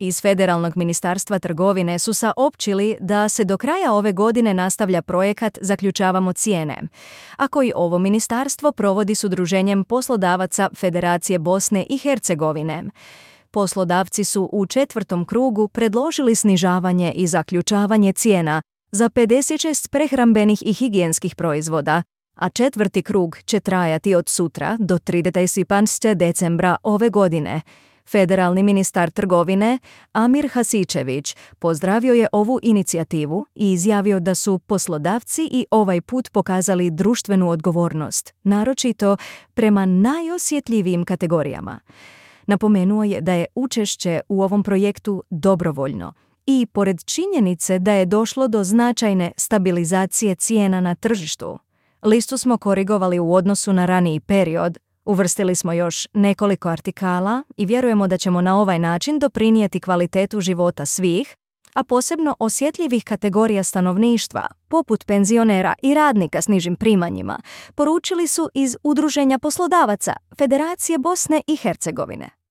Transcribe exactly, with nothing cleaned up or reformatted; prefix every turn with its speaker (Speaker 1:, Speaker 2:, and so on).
Speaker 1: Iz Federalnog ministarstva trgovine su saopćili da se do kraja ove godine nastavlja projekat Zaključavamo cijene, a koji ovo ministarstvo provodi s Udruženjem poslodavaca Federacije Bosne i Hercegovine. Poslodavci su u četvrtom krugu predložili snižavanje i zaključavanje cijena za pedeset šest prehrambenih i higijenskih proizvoda, a četvrti krug će trajati od sutra do trideset decembra ove godine. Federalni ministar trgovine Amir Hasičević pozdravio je ovu inicijativu i izjavio da su poslodavci i ovaj put pokazali društvenu odgovornost, naročito prema najosjetljivijim kategorijama. Napomenuo je da je učešće u ovom projektu dobrovoljno i pored činjenice da je došlo do značajne stabilizacije cijena na tržištu, listu smo korigovali u odnosu na raniji period, uvrstili smo još nekoliko artikala i vjerujemo da ćemo na ovaj način doprinijeti kvalitetu života svih, a posebno osjetljivih kategorija stanovništva, poput penzionera i radnika s nižim primanjima, poručili su iz Udruženja poslodavaca Federacije Bosne i Hercegovine.